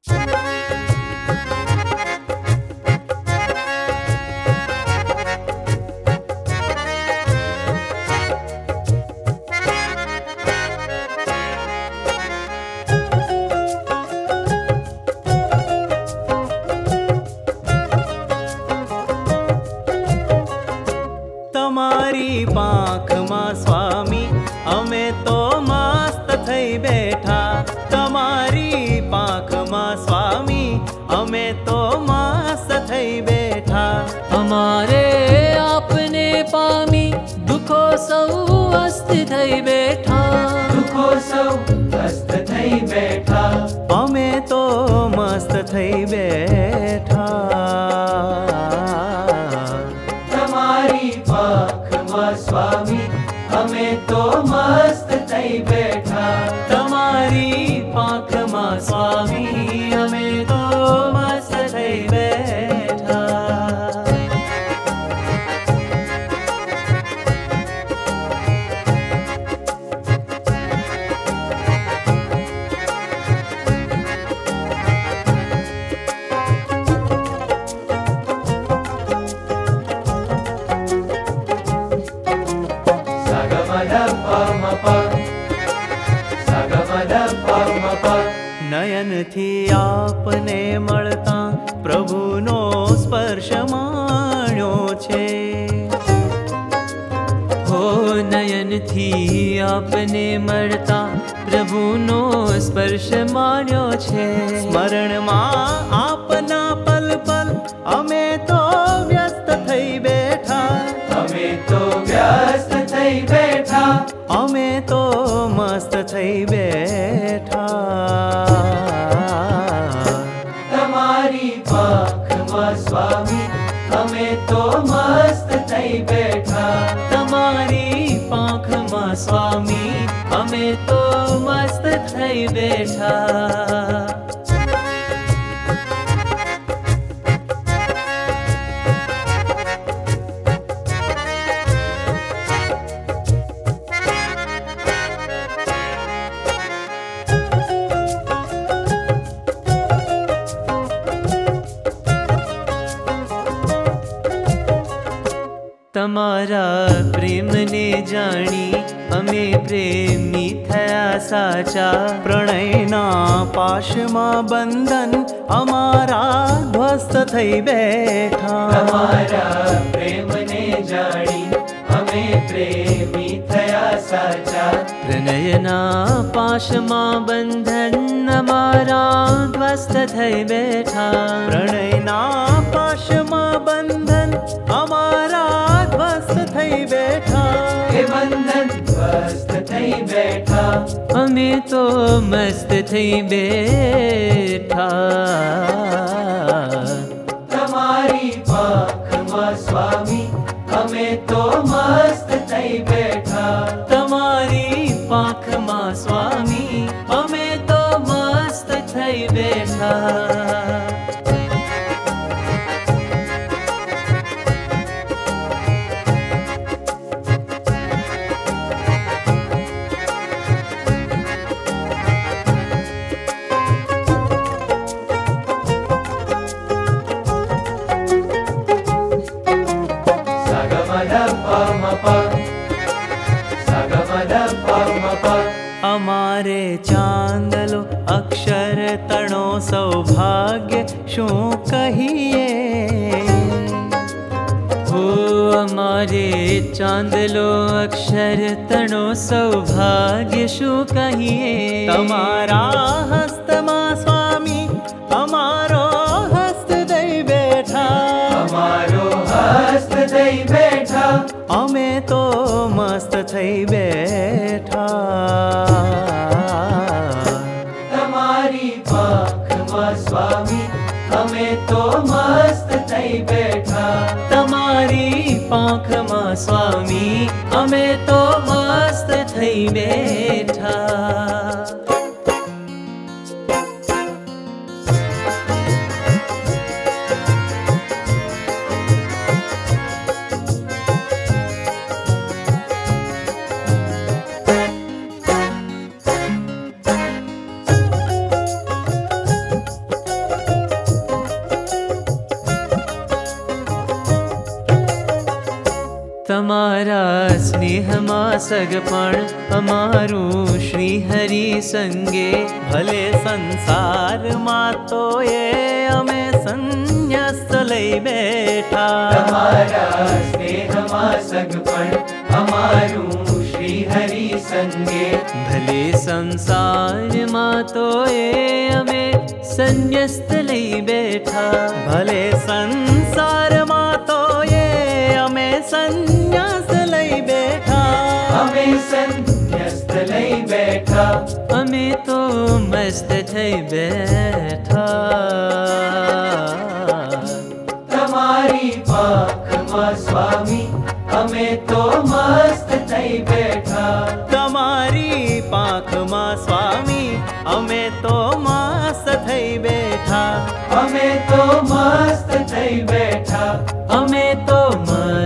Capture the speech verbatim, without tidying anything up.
તમારી પાંખમાં સ્વામી અમે તો મસ્ત થઈ બેઠા તમારી પાંખમાં સ્વામી અમે તો મસ્ત થઈ બેઠા અમારે આપને પામી દુખો સૌ અસ્ત થઈ બેઠા दुखो सौ अस्त थई बैठा અમે તો મસ્ત થઈ બેઠા तमारी पाख मा स्वामी हमें तो मस्त थई बैठा તમારી પાંખમાં સ્વામી અમે તો મસ્ત થઈ બેઠા सगमद पम प सगमद पम प નયનથી આપને મળતા પ્રભુનો સ્પર્શ માણ્યો છે હો નયનથી આપને મળતા પ્રભુનો સ્પર્શ માણ્યો છે સ્મરણમાં આપના પલ પલ અમે તો વ્યસ્ત થઈ બેઠા हमें तो व्यस्त थई बैठा અમે તો મસ્ત થઈ બેઠા तमारी पाख मा स्वामी हमें तो मस्त थई बैठा તમારી પાંખમાં સ્વામી અમે તો મસ્ત થઈ બેઠા તમારા પ્રેમને જાણી અમે પ્રેમી થયા સાચા પ્રણયના પાશમાં બંધન અમારા ધ્વસ્ત થઈ બેઠા हमारा प्रेम ने जानी हमें प्रेमी थया साचा પ્રણયના પાશમાં બંધન અમારા ધ્વસ્ત થઈ બેઠા પ્રણયના પાશમાં બંધન અમારા ધ્વસ્ત થઈ બેઠા ये बंधन ध्वस्त थई बैठा અમે તો મસ્ત થઈ બેઠા तमारी पाख मा स्वामी हमें तो मस्त थई बैठा તમારી પાંખમાં સ્વામી અમે તો મસ્ત થઈ બેઠા सगमद पम प सगमद पम प અમારે ચાંદલો અક્ષર તણો સૌભાગ્ય શું કહીએ હો અમારે ચાંદલો અક્ષર તણો સૌભાગ્ય શું કહીએ તમારા હસ્તમાં સ્વામી અમારો હસ્ત દઈ બેઠા हमारो हस्त दई बैठा અમે તો મસ્ત થઈ બેઠા तमारी पाख मा स्वामी हमें तो मस्त थई बैठा તમારી પાંખમાં સ્વામી અમે તો મસ્ત થઈ બેઠા તમારા સ્નેહમાં સગપણ અમારું શ્રી હરિ સંગે ભલે સંસારમાં તો એ અમે સંન્યસ્ત લઈ બેઠા તમારા સ્નેહમાં સગપણ અમારું શ્રી હરિ સંગે ભલે સંસારમાં તો એ અમે સંન્યસ્ત લઈ બેઠા ભલે સંસારમાં તો એ અમે સંન્યાસ લઈ બેઠા અમે સંન્યસ્ત લઈ બેઠા અમે તો મસ્ત થઈ બેઠા તમારી પાંખમાં સ્વામી અમે તો મસ્ત થઈ બેઠા તમારી પાંખમાં સ્વામી અમે તો મસ્ત થઈ બેઠા અમે તો મસ્ત થઈ બેઠા અમે તો મસ્ત